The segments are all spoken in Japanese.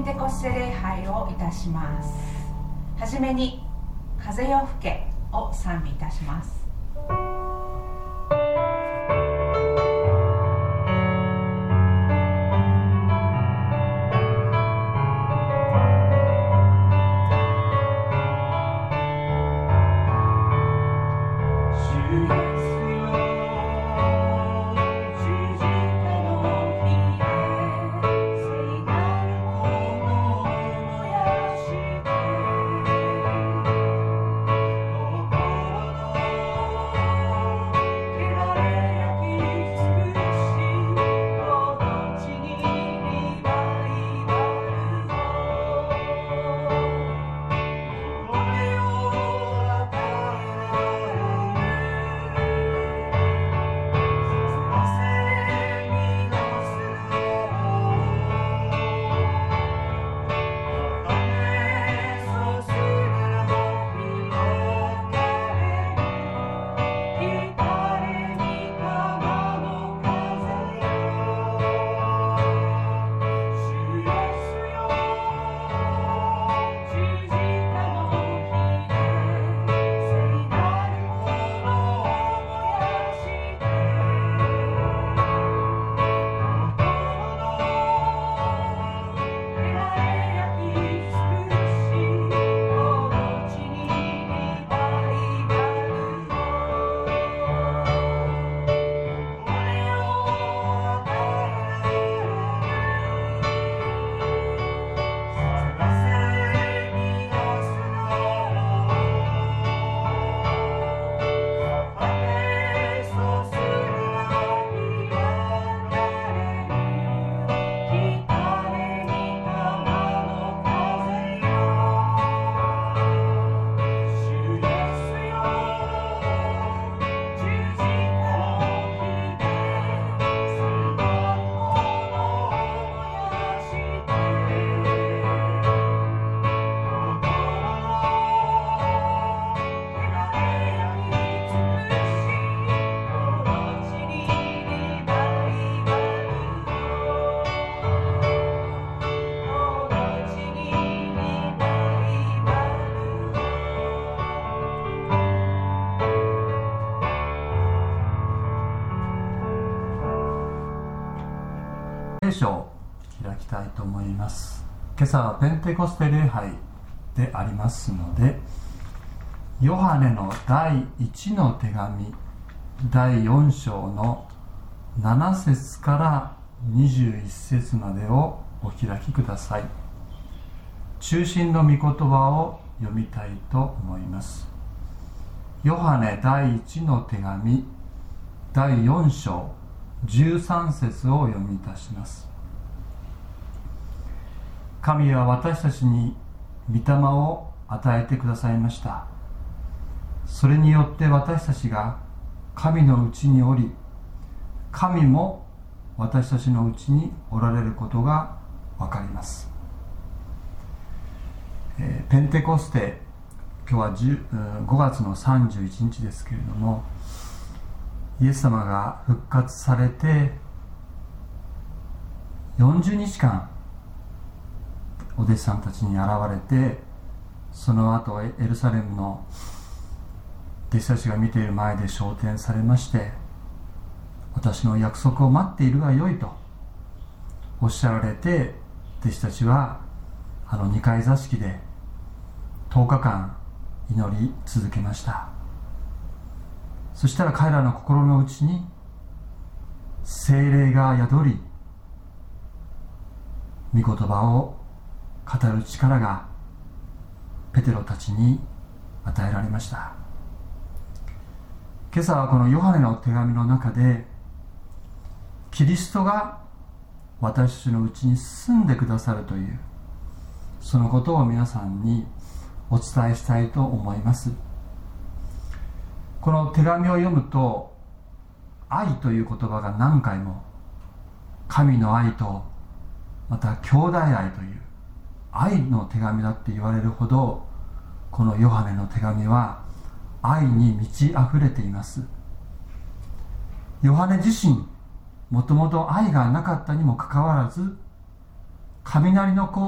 テコステ礼拝をいたします。はじめに風よ吹けを賛美いたします。 聖書を開きたいと思います。今朝はペンテコステ礼拝でありますので、ヨハネの第1の手紙第4章の7節から21節までをお開きください。中心の御言葉を読みたいと思います。ヨハネ第1の手紙第4章13節をお読みいたします。神は私たちに御霊を与えてくださいました。それによって私たちが神のうちにおり、神も私たちのうちにおられることがわかります。ペンテコステ、今日は5月の31日ですけれども、イエス様が復活されて40日間お弟子さんたちに現れて、その後エルサレムの弟子たちが見ている前で昇天されまして、私の約束を待っているがよいとおっしゃられて、弟子たちは2階座敷で10日間祈り続けました。そしたら彼らの心の内に聖霊が宿り、御言葉を語る力がペテロたちに与えられました。今朝はこのヨハネの手紙の中で、キリストが私たちのうちに住んでくださるという、そのことを皆さんにお伝えしたいと思います。この手紙を読むと、愛という言葉が何回も、神の愛とまた兄弟愛という愛の手紙だって言われるほど、このヨハネの手紙は愛に満ち溢れています。ヨハネ自身、もともと愛がなかったにもかかわらず、雷の子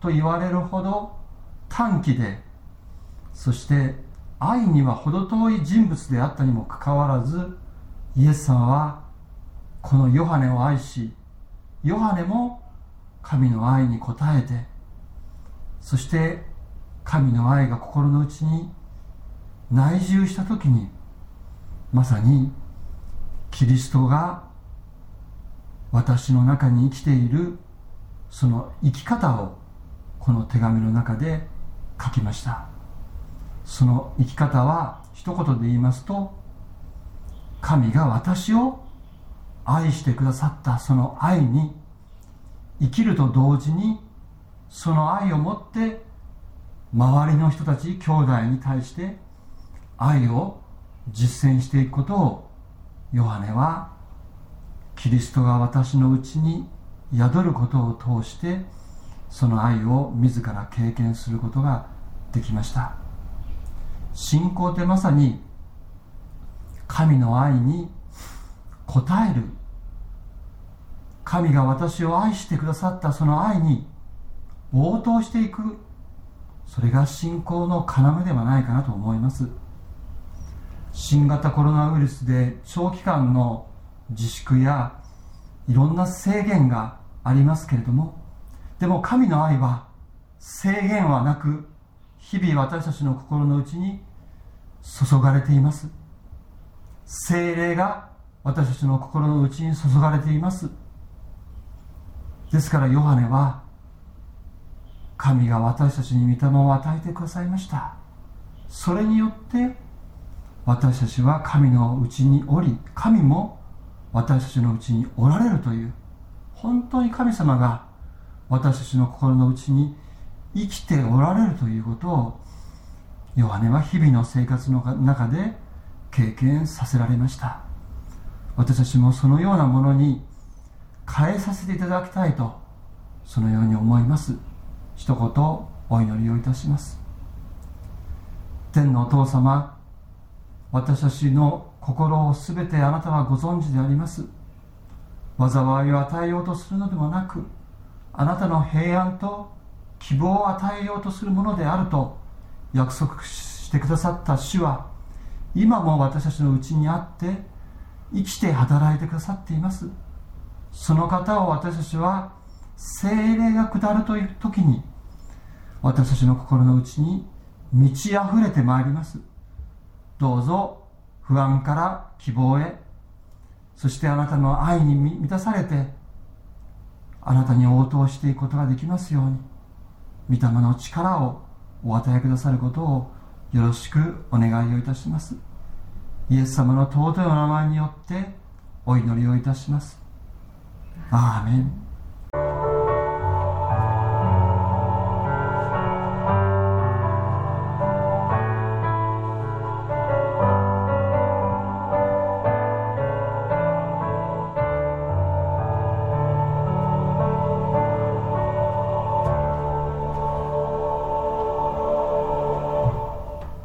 と言われるほど短気で、そして愛には程遠い人物であったにもかかわらず、イエス様はこのヨハネを愛し、ヨハネも神の愛に応えて、そして神の愛が心の内に内住したときに、まさにキリストが私の中に生きているその生き方をこの手紙の中で書きました。その生き方は一言で言いますと、神が私を愛してくださったその愛に生きると同時に、その愛をもって周りの人たち、兄弟に対して愛を実践していくことを、ヨハネはキリストが私のうちに宿ることを通してその愛を自ら経験することができました。信仰ってまさに神の愛に応える、神が私を愛してくださったその愛に応答していく、それが信仰の要ではないかなと思います。新型コロナウイルスで長期間の自粛やいろんな制限がありますけれども、でも神の愛は制限はなく、日々私たちの心の内に注がれています。聖霊が私たちの心の内に注がれています。ですからヨハネは、神が私たちに御霊を与えてくださいました。それによって私たちは神のうちにおり、神も私たちのうちにおられるという、本当に神様が私たちの心の内に生きておられるということを、ヨハネは日々の生活の中で経験させられました。私たちもそのようなものに変えさせていただきたいと、そのように思います。一言お祈りをいたします。天のお父様、私たちの心をすべてあなたはご存知であります。災いを与えようとするのでもなく、あなたの平安と希望を与えようとするものであると約束してくださった主は、今も私たちのうちにあって生きて働いてくださっています。その方を私たちは聖霊が下るという時に、私たちの心の内に満ち溢れてまいります。どうぞ不安から希望へ、そしてあなたの愛に満たされて、あなたに応答していくことができますように、御霊の力をお与えくださることをよろしくお願いをいたします。イエス様の尊いお名前によってお祈りをいたします。アーメン。